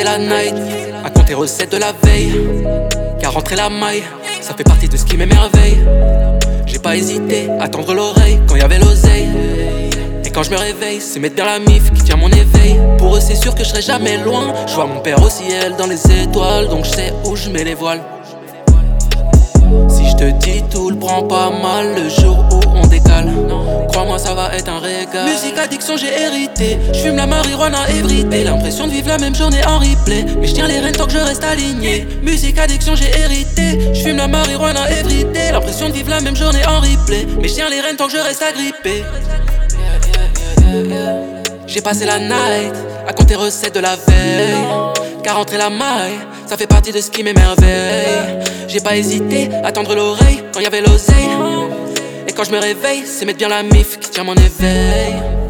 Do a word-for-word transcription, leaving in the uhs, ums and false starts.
passé la night à compter recettes de la veille. Car rentrer la maille, ça fait partie de ce qui m'émerveille. J'ai pas hésité à tendre l'oreille quand y avait l'oseille. Et quand je me réveille, c'est mettre bien la mif qui tient mon éveil. Pour eux c'est sûr que je serai jamais loin. Je vois mon père au ciel dans les étoiles, donc je sais où je mets les voiles. Si je te dis tout, le prends pas mal le jour où on décale. Crois-moi ça va être un régal. Musique addiction j'ai hérité. J'fume la marijuana everyday. L'impression de vivre la même journée en replay. Mais je tiens les rênes tant que je reste aligné. Musique addiction j'ai hérité. J'fume la marijuana everyday. L'impression de vivre la même journée en replay. Mais je tiens les rênes tant que je reste agrippé. J'ai passé la night à compter recettes de la veille. Car rentrer la maille, ça fait partie de ce qui m'émerveille. J'ai pas hésité à tendre l'oreille quand y avait l'oseille. Et quand je me réveille, c'est mettre bien la mif qui tient mon éveil.